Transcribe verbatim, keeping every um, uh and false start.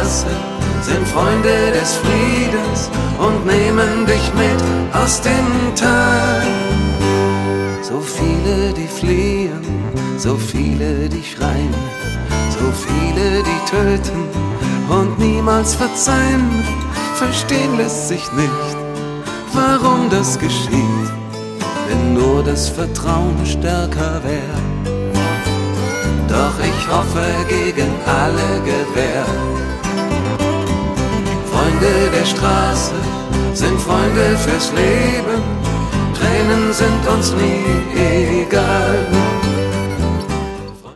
Straße sind Freunde des Friedens und nehmen dich mit aus dem Tal. So viele, die fliehen, so viele, die schreien, so viele, die töten und niemals verzeihen. Verstehen lässt sich nicht, warum das geschieht, wenn nur das Vertrauen stärker wäre. Doch ich hoffe gegen alle Gewähr. Freunde der Straße sind Freunde fürs Leben, Tränen sind uns nie egal.